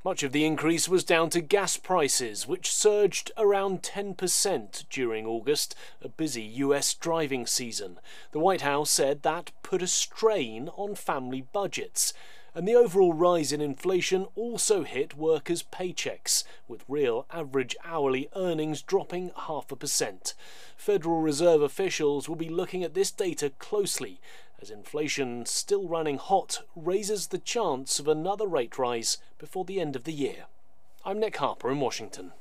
Much of the increase was down to gas prices, which surged around 10% during August, a busy US driving season. The White House said that put a strain on family budgets. And the overall rise in inflation also hit workers' paychecks, with real average hourly earnings dropping 0.5%. Federal Reserve officials will be looking at this data closely, as inflation still running hot raises the chance of another rate rise before the end of the year. I'm Nick Harper in Washington.